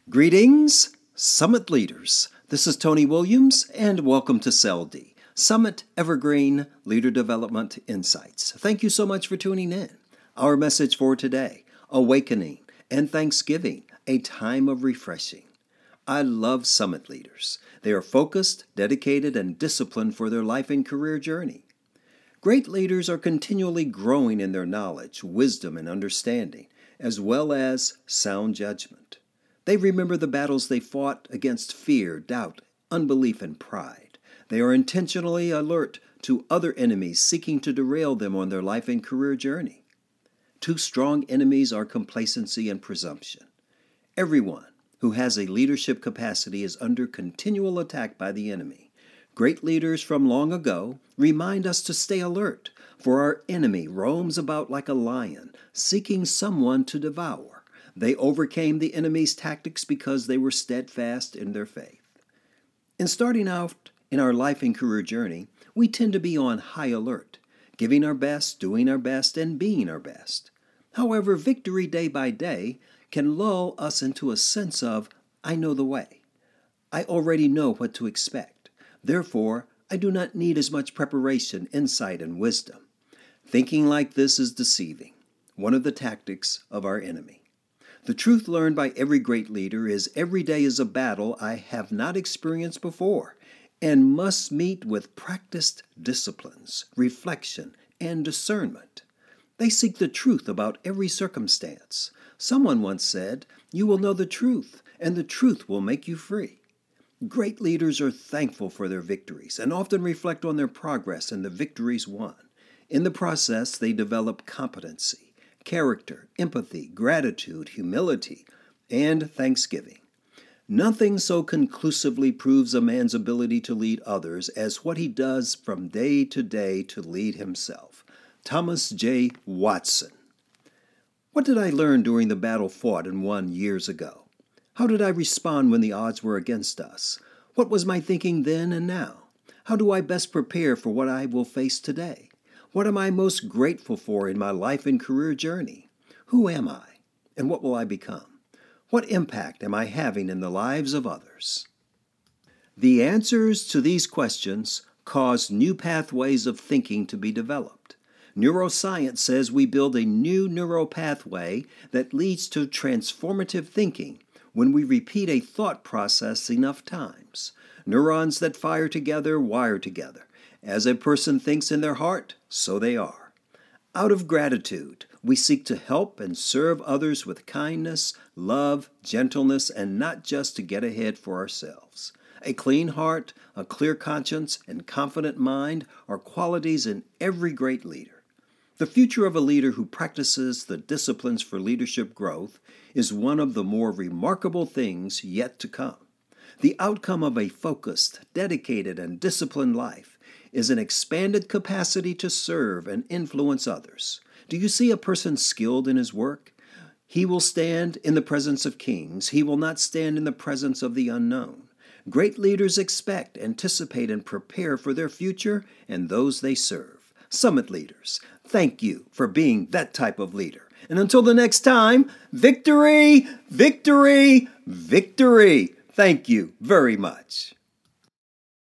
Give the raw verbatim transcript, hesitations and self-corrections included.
Greetings, Summit Leaders. This is Tony Williams, and welcome to S E L D, Summit Evergreen Leader Development Insights. Thank you so much for tuning in. Our message for today, Awakening and Thanksgiving, a time of refreshing. I love Summit Leaders. They are focused, dedicated, and disciplined for their life and career journey. Great leaders are continually growing in their knowledge, wisdom, and understanding, as well as sound judgment. They remember the battles they fought against fear, doubt, unbelief, and pride. They are intentionally alert to other enemies seeking to derail them on their life and career journey. Two strong enemies are complacency and presumption. Everyone who has a leadership capacity is under continual attack by the enemy. Great leaders from long ago remind us to stay alert, for our enemy roams about like a lion, seeking someone to devour. They overcame the enemy's tactics because they were steadfast in their faith. In starting out in our life and career journey, we tend to be on high alert, giving our best, doing our best, and being our best. However, victory day by day can lull us into a sense of, I know the way. I already know what to expect. Therefore, I do not need as much preparation, insight, and wisdom. Thinking like this is deceiving, one of the tactics of our enemy. The truth learned by every great leader is every day is a battle I have not experienced before and must meet with practiced disciplines, reflection, and discernment. They seek the truth about every circumstance. Someone once said, "You will know the truth, and the truth will make you free." Great leaders are thankful for their victories and often reflect on their progress and the victories won. In the process, they develop competency, character, empathy, gratitude, humility, and thanksgiving. Nothing so conclusively proves a man's ability to lead others as what he does from day to day to lead himself. Thomas J. Watson. What did I learn during the battle fought and won years ago? How did I respond when the odds were against us? What was my thinking then and now? How do I best prepare for what I will face today? What am I most grateful for in my life and career journey? Who am I, and what will I become? What impact am I having in the lives of others? The answers to these questions cause new pathways of thinking to be developed. Neuroscience says we build a new neural pathway that leads to transformative thinking when we repeat a thought process enough times. Neurons that fire together wire together. As a person thinks in their heart, so they are. Out of gratitude, we seek to help and serve others with kindness, love, gentleness, and not just to get ahead for ourselves. A clean heart, a clear conscience, and confident mind are qualities in every great leader. The future of a leader who practices the disciplines for leadership growth is one of the more remarkable things yet to come. The outcome of a focused, dedicated, and disciplined life is an expanded capacity to serve and influence others. Do you see a person skilled in his work? He will stand in the presence of kings. He will not stand in the presence of the unknown. Great leaders expect, anticipate, and prepare for their future and those they serve. Summit Leaders, thank you for being that type of leader. And until the next time, victory, victory, victory. Thank you very much.